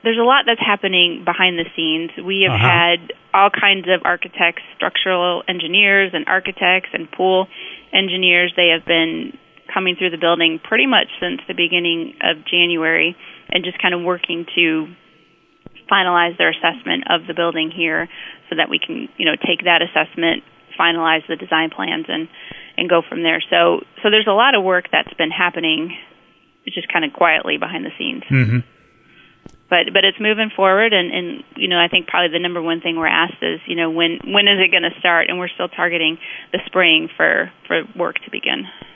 there's a lot that's happening behind the scenes. We have had all kinds of architects, structural engineers and architects and pool engineers. They have been coming through the building pretty much since the beginning of January and just kind of working to finalize their assessment of the building here so that we can, take that assessment, finalize the design plans and go from there. So there's a lot of work that's been happening just kind of quietly behind the scenes. Mm-hmm. But it's moving forward, and I think probably the number one thing we're asked is, when is it going to start? And we're still targeting the spring for work to begin.